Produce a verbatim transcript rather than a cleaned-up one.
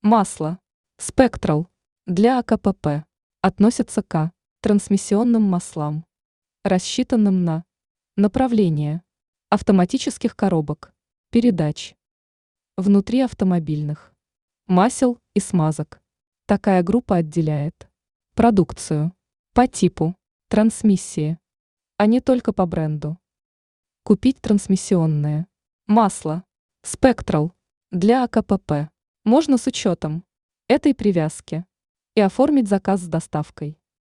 Масло Spectral для АКПП относится к трансмиссионным маслам, рассчитанным на направление автоматических коробок передач, внутриавтомобильных масел и смазок. Такая группа отделяет продукцию по типу трансмиссии, а не только по бренду. Купить трансмиссионное масло Spectral для АКПП можно с учетом этой привязки и оформить заказ с доставкой.